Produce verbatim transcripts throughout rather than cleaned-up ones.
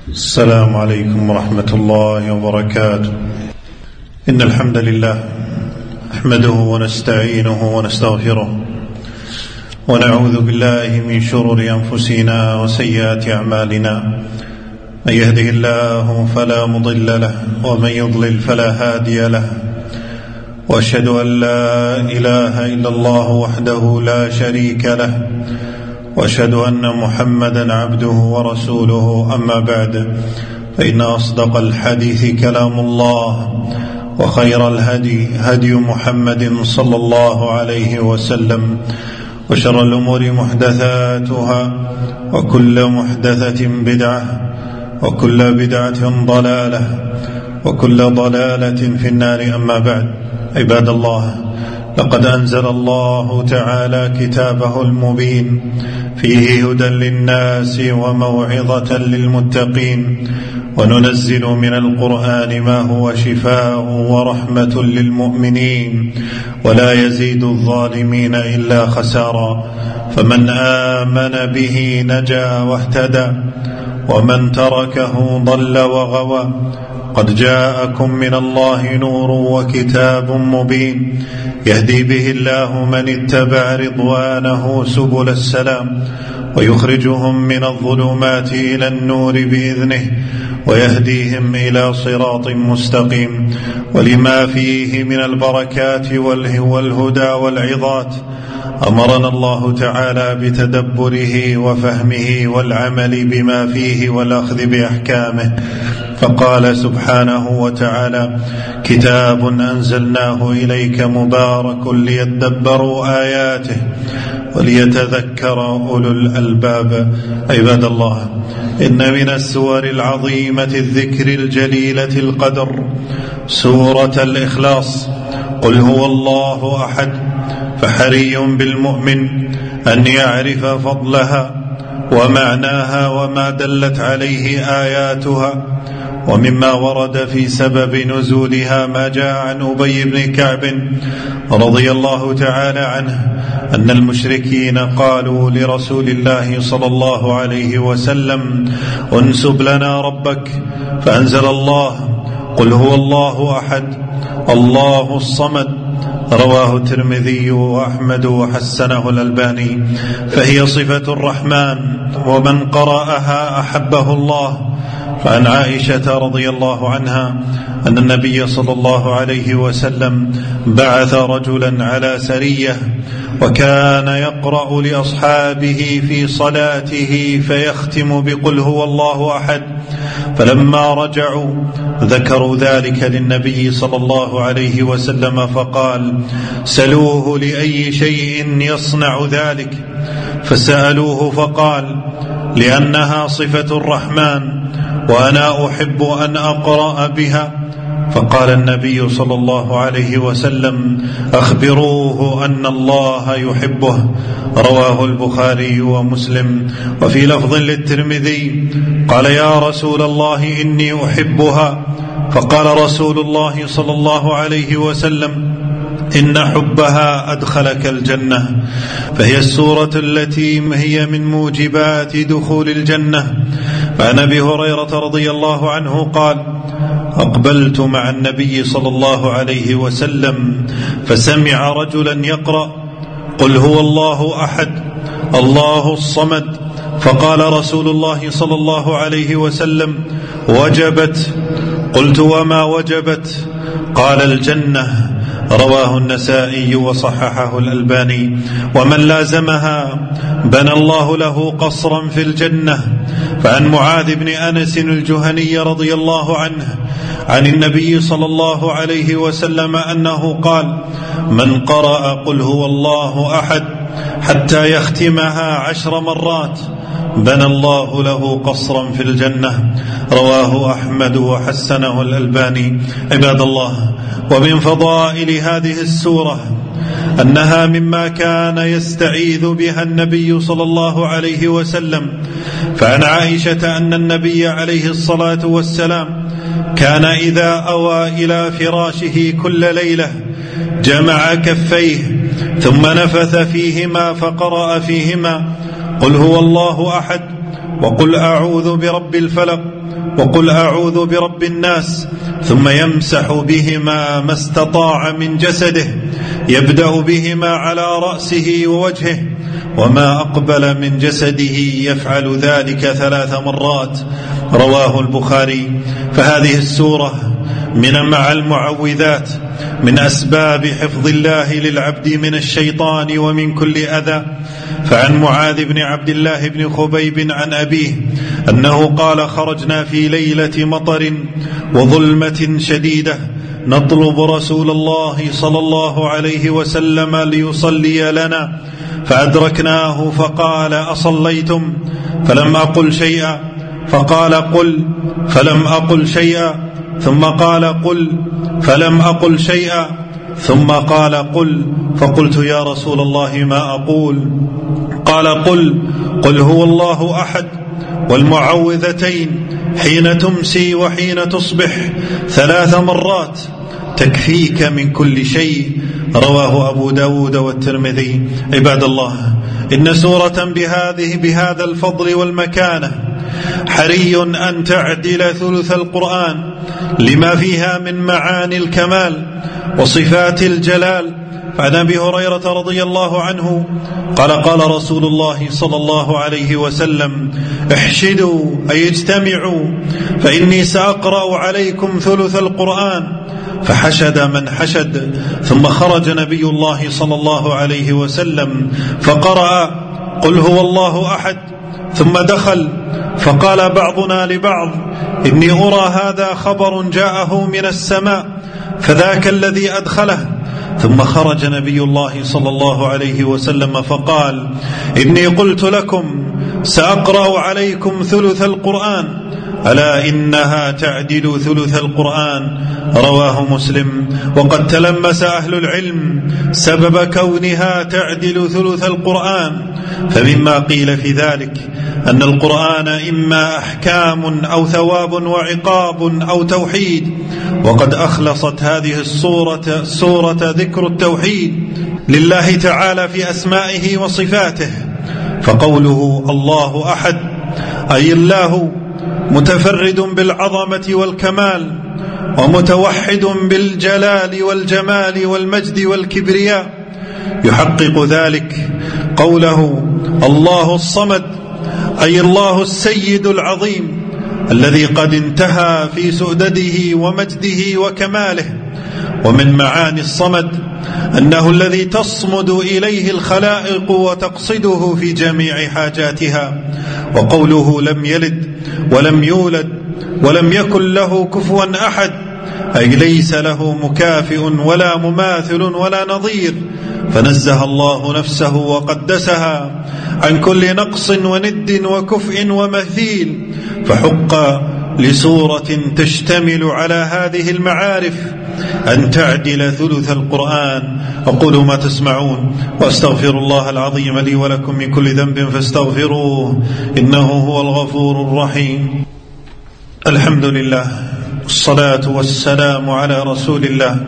السلام عليكم ورحمة الله وبركاته. إن الحمد لله نحمده ونستعينه ونستغفره ونعوذ بالله من شرور أنفسنا وسيئات أعمالنا. من يهده الله فلا مضل له ومن يضلل فلا هادي له، وأشهد أن لا إله إلا الله وحده لا شريك له، وأشهد أن محمدا عبده ورسوله. أما بعد، فإن أصدق الحديث كلام الله، وخير الهدي هدي محمد صلى الله عليه وسلم، وشر الأمور محدثاتها، وكل محدثة بدعة، وكل بدعة ضلالة، وكل ضلالة في النار. أما بعد، عباد الله، لقد أنزل الله تعالى كتابه المبين فيه هدى للناس وموعظة للمتقين، وننزل من القرآن ما هو شفاء ورحمة للمؤمنين، ولا يزيد الظالمين إلا خسارا. فمن آمن به نجا واهتدى، ومن تركه ضل وغوى. قد جاءكم من الله نور وكتاب مبين، يهدي به الله من اتبع رضوانه سبل السلام، ويخرجهم من الظلمات إلى النور بإذنه، ويهديهم إلى صراط مستقيم. ولما فيه من البركات والهدى والعظات أمرنا الله تعالى بتدبره وفهمه والعمل بما فيه والأخذ بأحكامه. فقال سبحانه وتعالى: كتاب أنزلناه إليك مبارك ليدبروا آياته وليتذكر أولو الألباب. عباد الله، إن من السور العظيمة الذكر الجليلة القدر سورة الإخلاص. قل هو الله أحد. فحري بالمؤمن أن يعرف فضلها ومعناها وما دلت عليه آياتها. ومما ورد في سبب نزولها ما جاء عن أبي بن كعب رضي الله تعالى عنه أن المشركين قالوا لرسول الله صلى الله عليه وسلم: انسب لنا ربك. فأنزل الله: قل هو الله أحد الله الصمد. رواه الترمذي وأحمد وحسنه الألباني. فهي صفة الرحمن، ومن قرأها أحبه الله. فعن عائشة رضي الله عنها أن النبي صلى الله عليه وسلم بعث رجلا على سرية، وكان يقرأ لأصحابه في صلاته فيختم بقل هو الله أحد. فلما رجعوا ذكروا ذلك للنبي صلى الله عليه وسلم، فقال: سلوه لأي شيء يصنع ذلك. فسألوه فقال: لأنها صفة الرحمن، وأنا أحب أن أقرأ بها. فقال النبي صلى الله عليه وسلم: أخبروه أن الله يحبه. رواه البخاري ومسلم. وفي لفظ للترمذي قال: يا رسول الله إني أحبها. فقال رسول الله صلى الله عليه وسلم: إن حبها أدخلك الجنة. فهي السورة التي هي من موجبات دخول الجنة. فعن أبي هريرة رضي الله عنه قال: أقبلت مع النبي صلى الله عليه وسلم فسمع رجلا يقرأ: قل هو الله أحد الله الصمد. فقال رسول الله صلى الله عليه وسلم: وجبت. قلت: وما وجبت؟ قال: الجنة. رواه النسائي وصححه الألباني. ومن لازمها بنى الله له قصرا في الجنة. فعن معاذ بن أنس الجهني رضي الله عنه عن النبي صلى الله عليه وسلم أنه قال: من قرأ قل هو الله أحد حتى يختمها عشر مرات بنى الله له قصرا في الجنة. رواه أحمد وحسنه الألباني. عباد الله، ومن فضائل هذه السورة أنها مما كان يستعيذ بها النبي صلى الله عليه وسلم. فعن عائشة أن النبي عليه الصلاة والسلام كان إذا أوى إلى فراشه كل ليلة جمع كفيه ثم نفث فيهما فقرأ فيهما: قل هو الله أحد وقل أعوذ برب الفلق وقل أعوذ برب الناس، ثم يمسح بهما ما استطاع من جسده، يبدأ بهما على رأسه ووجهه، وما أقبل من جسده يفعل ذلك ثلاث مرات. رواه البخاري. فهذه السورة من مع المعوذات من أسباب حفظ الله للعبد من الشيطان ومن كل أذى. فعن معاذ بن عبد الله بن خبيب عن أبيه أنه قال: خرجنا في ليلة مطر وظلمة شديدة نطلب رسول الله صلى الله عليه وسلم ليصلي لنا، فأدركناه فقال: أصليتم؟ فلم أقل شيئا، فقال: قل، فلم أقل شيئا، ثم قال: قل، فلم أقل شيئا، ثم قال: قل، فقلت: يا رسول الله ما أقول؟ قال: قل قل هو الله أحد والمعوذتين حين تمسي وحين تصبح ثلاث مرات تكفيك من كل شيء. رواه أبو داود والترمذي. عباد الله، إن سورة بهذه بهذا الفضل والمكانة حري أن تعدل ثلث القرآن لما فيها من معاني الكمال وصفات الجلال. فعن أبي هريرة رضي الله عنه قال: قال رسول الله صلى الله عليه وسلم: احشدوا أي اجتمعوا، فإني سأقرأ عليكم ثلث القرآن. فحشد من حشد، ثم خرج نبي الله صلى الله عليه وسلم فقرأ: قل هو الله أحد، ثم دخل فقال بعضنا لبعض: إني أرى هذا خبر جاءه من السماء، فذاك الذي أدخله. ثم خرج نبي الله صلى الله عليه وسلم فقال: إني قلت لكم سأقرأ عليكم ثلث القرآن، ألا إنها تعدل ثلث القرآن. رواه مسلم. وقد تلمس أهل العلم سبب كونها تعدل ثلث القرآن، فمما قيل في ذلك أن القرآن إما أحكام أو ثواب وعقاب أو توحيد، وقد أخلصت هذه السورة سورة ذكر التوحيد لله تعالى في أسمائه وصفاته. فقوله الله أحد أي الله متفرد بالعظمة والكمال، ومتوحد بالجلال والجمال والمجد والكبرياء. يحقق ذلك قوله الله الصمد أي الله السيد العظيم الذي قد انتهى في سؤدده ومجده وكماله. ومن معاني الصمد أنه الذي تصمد إليه الخلائق وتقصده في جميع حاجاتها. وقوله لم يلد ولم يولد ولم يكن له كفوا أحد أي ليس له مكافئ ولا مماثل ولا نظير، فنزه الله نفسه وقدسها عن كل نقص وند وكفء ومثيل. فحق لسورة تشتمل على هذه المعارف أن تعدل ثلث القرآن. أقول ما تسمعون وأستغفر الله العظيم لي ولكم من كل ذنب فاستغفروه إنه هو الغفور الرحيم. الحمد لله، الصلاة والسلام على رسول الله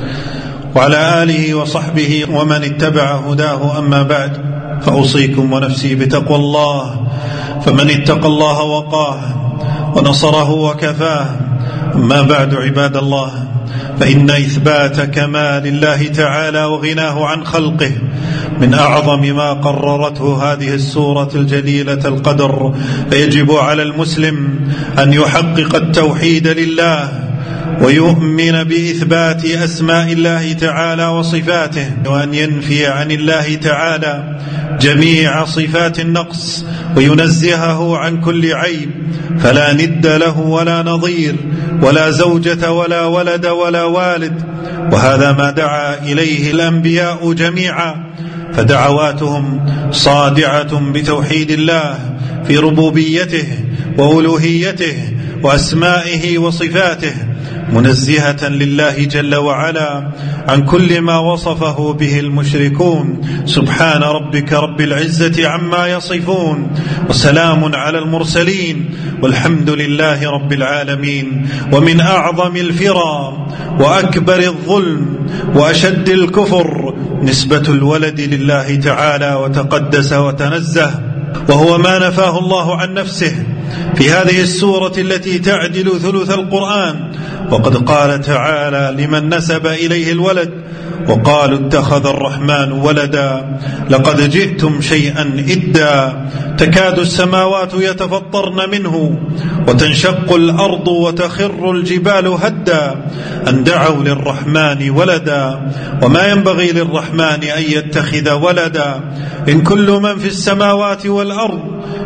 وعلى آله وصحبه ومن اتبع هداه. أما بعد، فأوصيكم ونفسي بتقوى الله، فمن اتقى الله وقاه ونصره وكفاه. أما بعد، عباد الله، فإن إثبات كمال الله تعالى وغناه عن خلقه من أعظم ما قررته هذه السورة الجليلة القدر. فيجب على المسلم أن يحقق التوحيد لله ويؤمن بإثبات أسماء الله تعالى وصفاته، وأن ينفي عن الله تعالى جميع صفات النقص وينزهه عن كل عيب، فلا ند له ولا نظير ولا زوجة ولا ولد ولا والد. وهذا ما دعا إليه الأنبياء جميعا، فدعواتهم صادعة بتوحيد الله في ربوبيته وألوهيته وأسمائه وصفاته، منزهة لله جل وعلا عن كل ما وصفه به المشركون. سبحان ربك رب العزة عما يصفون، وسلام على المرسلين، والحمد لله رب العالمين. ومن أعظم الفرى وأكبر الظلم وأشد الكفر نسبة الولد لله تعالى وتقدس وتنزه، وهو ما نفاه الله عن نفسه في هذه السورة التي تعدل ثلث القرآن. وقد قال تعالى لمن نسب إليه الولد: وقالوا اتخذ الرحمن ولدا لقد جئتم شيئا إدا تكاد السماوات يتفطرن منه وتنشق الأرض وتخر الجبال هدا أن دعوا للرحمن ولدا وما ينبغي للرحمن أن يتخذ ولدا إن كل من في السماوات والأرض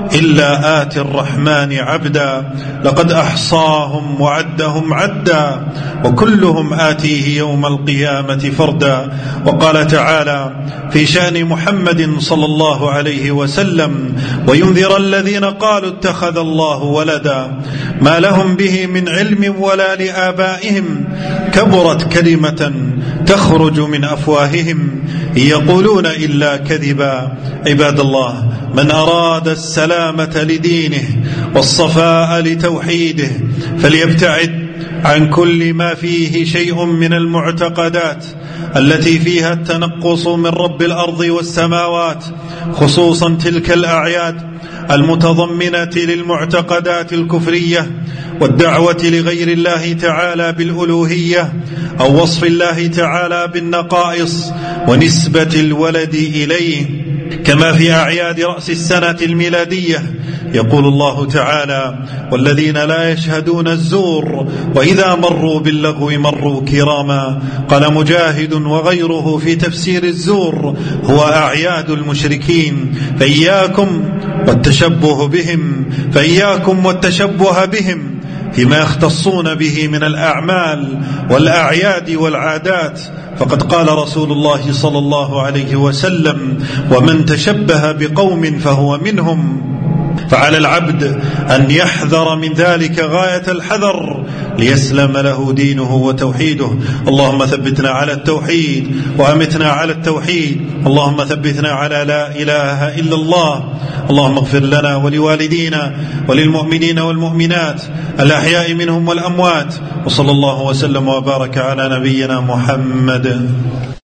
إلا آتي الرحمن عبدا لقد أحصاهم وعدهم عدا وكلهم آتيه يوم القيامة فردا. وقال تعالى في شأن محمد صلى الله عليه وسلم: وينذر الذين قالوا اتخذ الله ولدا ما لهم به من علم ولا لآبائهم كبرت كلمة تخرج من أفواههم إن يقولون إلا كذبا. عباد الله، من أراد السلامة لدينه والصفاء لتوحيده فليبتعد عن كل ما فيه شيء من المعتقدات التي فيها التنقص من رب الأرض والسماوات، خصوصا تلك الأعياد المتضمنة للمعتقدات الكفرية والدعوة لغير الله تعالى بالألوهية أو وصف الله تعالى بالنقائص ونسبة الولد إليه، كما في أعياد رأس السنة الميلادية. يقول الله تعالى: والذين لا يشهدون الزور وإذا مروا باللغو مروا كراما. قال مجاهد وغيره في تفسير الزور: هو أعياد المشركين، فإياكم والتشبه بهم فإياكم والتشبه بهم فيما يختصون به من الأعمال والأعياد والعادات، فقد قال رسول الله صلى الله عليه وسلم: ومن تشبه بقوم فهو منهم. فعلى العبد أن يحذر من ذلك غاية الحذر ليسلم له دينه وتوحيده. اللهم ثبتنا على التوحيد وأمتنا على التوحيد. اللهم ثبتنا على لا إله إلا الله. اللهم اغفر لنا ولوالدينا وللمؤمنين والمؤمنات الأحياء منهم والأموات. وصلى الله وسلم وبارك على نبينا محمد.